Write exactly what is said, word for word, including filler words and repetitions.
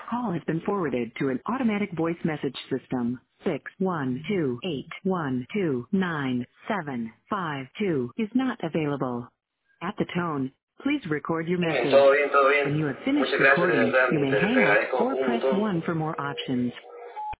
call has been forwarded to an automatic voice message system. Six one two eight one two nine seven five two is not available. At the tone, please record your Bien, message. todo bien, todo When bien. you have finished Muchas gracias, de recording, verdad, you may te, te hang up agradezco or un press montón. one for more options.